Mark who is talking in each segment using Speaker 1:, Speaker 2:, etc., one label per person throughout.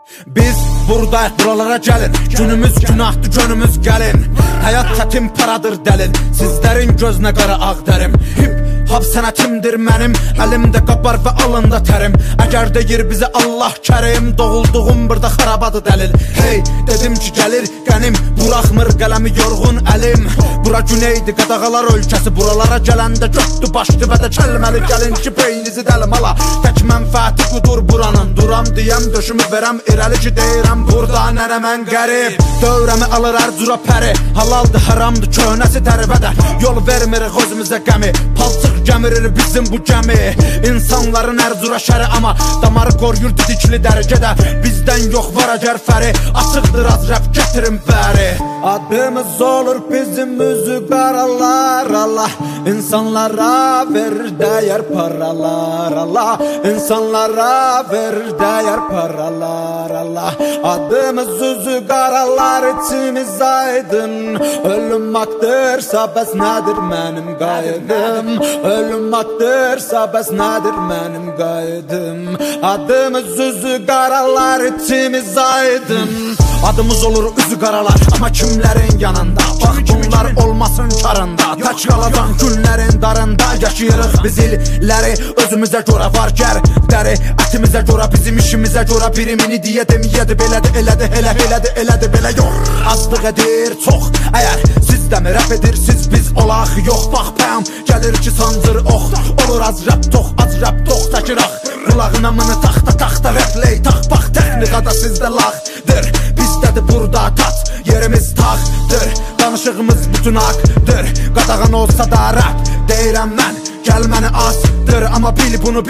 Speaker 1: Biz buradayıq, buralara gəlin. Günümüz günahdır, gönümüz gəlin. Həyat çətin paradır dəlil. Sizlərin gözünə qara ağ dərim. Hip-hop sənətimdir mənim. Əlimdə qabar və alında tərim. Əgər deyir bizə Allah kərim, doğulduğum burada xarabadır dəlil. Hey, dedim ki gəlir qənim, buraxmır qələmi yorğun əlim. Bura güneydi, qadağalar ölkəsi. Buralara gələndə götdü başdı və də kəlməli gəlin ki beyninizi dəlim ala. Tək mənfəəti qudur buranın. Duram deyəm, döşümü verəm, irəli ki deyirəm burada nərə mən qərib. Dövrəmi alır hər cura pəri. Halaldır, haramdır, köhnəsi tərvədə. Yol vermirik özümüzə qəmi. Palçıq gəmirir bizim bu gəmi. İnsanların hər cura şəri, amma damarı qoruyur didikli dərəcədə. Bizdən yox var əgər fəri. Açıqdır az rəp getirin bəri. Adımız olur bizim üzü qaralar. Allah insanlara verir dəyər paralar. Allah insanlara verir dəyər paralar. Allah adımız üzü qaralar, içimiz aydın. Ölüm haktırsa bəs nədir mənim qayıdım? Ölüm haktırsa bəs nədir mənim qayıdım? Adımız üzü qaralar, içimiz aydın. Adımız olur üzü qaralar, amma kimlərin yanında? Bax bunlar olmasın karında. Tək qaladan günlərin darında yaşayırıq biz illəri. Özümüzə görə var gərdəri, ətimizə görə, bizim işimizə görə. Birimini deyə deməyədi, belədi, elədi, elədi, belə yox. Azlıq edir çox, əgər siz dəmi rəp edirsiz, biz olaq yox. Bax pəm, gəlir ki sancır ox. Olur az rəp tox, az rəp tox təkiraq. Qulağına mını taxta rəpley tax. Bax texnikada sizdə lağdır, bizdədir burada tat, yerimiz tağdır. Danışığımız bütün haqdır, qadağan olsa da rəp deyirəm mən, gəl məni azdır. Amma bil bunu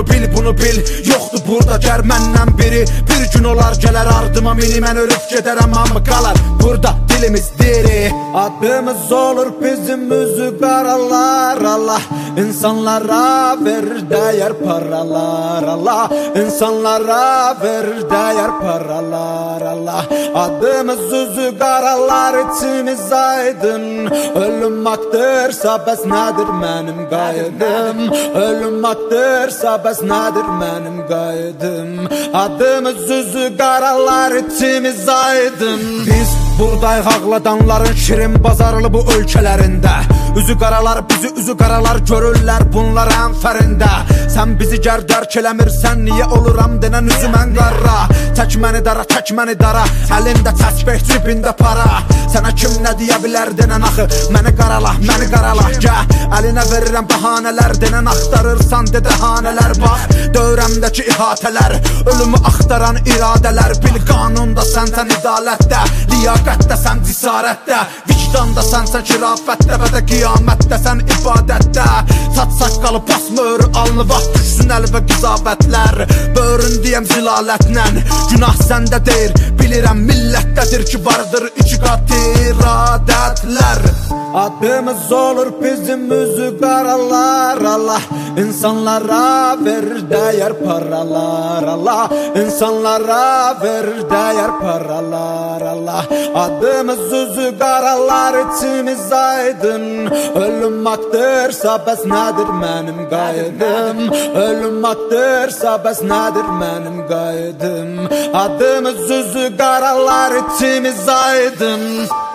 Speaker 1: bil, yoxdur burada gər məndən biri. Bir gün olar gələr ardıma mini, mən ölüb gedərəm amma qalar burada dilimiz diri. Adımız olur bizim üzü qaralar. Allah insanlara verir dəyər paralar. Allah insanlara verir dəyər paralar. Allah adımız üzü qaralar, içimiz aydın. Ölüm haktırsa bəs nədir mənim qayıdım? Ölüm haktırsa bəs nədir mənim qayıdım? Adımız üzü qaralar, içimiz aydın. Biz buradayıq ağladanların şirin bazarlı bu ölkələrində. Üzü qaralar, bizi üzü qaralar görürlər bunlar ənfərində. Sən bizi gər dərk eləmirsən, niyə oluram denən üzümən qarra. Tək məni dara, əlində təsbih, cibində para. Sənə kim nə deyə bilər denən axı, məni qarala, gəl. Əlinə verirəm bəhanələr, denən axtarırsan dedəhanələr. Bax, dövrəmdəki ihatələr, ölümü axtaran iradələr. Bil qanunda sənsən idalətdə, liyaqətdə sən cisarətdə, vicdanda sənsən kirafətdə, və də qiyamətdə sən ibadətdə. Saç saqqalı pasmır, alnı vaxt düşsün əl və qizabətlər. Böğrün deyəm zilalətlə, günah səndə deyir, bilirəm millətdədir ki vardır iki qat iradətlər. Adımız olur bizim üzü qaralar. Allah insanlara verir dəyər paralar. Allah insanlara verir dəyər paralar. Allah adımız üzü qaralar, içimiz aydın. Ölüm haktırsa bəs nədir mənim qayıdım? Ölüm haktırsa bəs nədir mənim qayıdım? Adımız üzü qaralar, içimiz aydın.